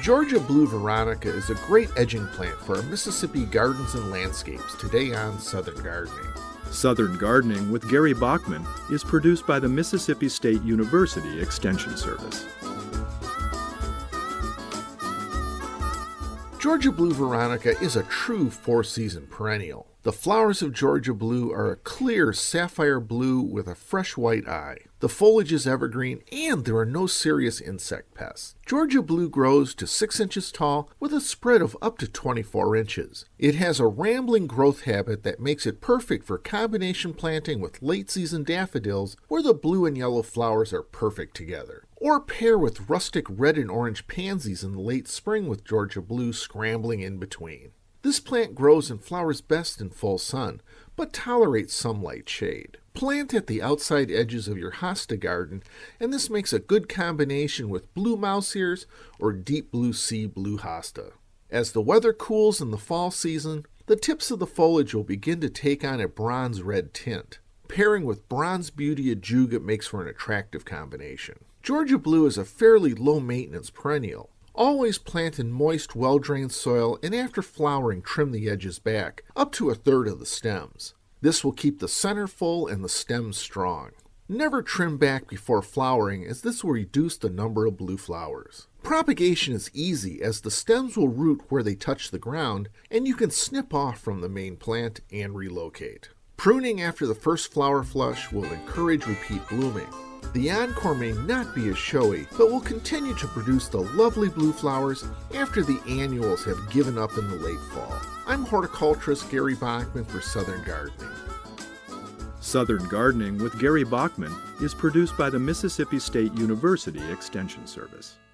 Georgia Blue Veronica is a great edging plant for our Mississippi gardens and landscapes today on Southern Gardening. Southern Gardening with Gary Bachman is produced by the Mississippi State University Extension Service. Georgia Blue Veronica is a true four-season perennial. The flowers of Georgia Blue are a clear sapphire blue with a fresh white eye. The foliage is evergreen and there are no serious insect pests. Georgia Blue grows to 6 inches tall with a spread of up to 24 inches. It has a rambling growth habit that makes it perfect for combination planting with late-season daffodils where the blue and yellow flowers are perfect together. Or pair with rustic red and orange pansies in the late spring with Georgia Blue scrambling in between. This plant grows and flowers best in full sun, but tolerates some light shade. Plant at the outside edges of your hosta garden, and this makes a good combination with blue mouse ears or deep blue sea blue hosta. As the weather cools in the fall season, the tips of the foliage will begin to take on a bronze red tint. Pairing with bronze beauty ajuga makes for an attractive combination. Georgia Blue is a fairly low-maintenance perennial. Always plant in moist, well-drained soil and after flowering trim the edges back, up to 1/3 of the stems. This will keep the center full and the stems strong. Never trim back before flowering as this will reduce the number of blue flowers. Propagation is easy as the stems will root where they touch the ground and you can snip off from the main plant and relocate. Pruning after the first flower flush will encourage repeat blooming. The encore may not be as showy, but will continue to produce the lovely blue flowers after the annuals have given up in the late fall. I'm horticulturist Gary Bachman for Southern Gardening. Southern Gardening with Gary Bachman is produced by the Mississippi State University Extension Service.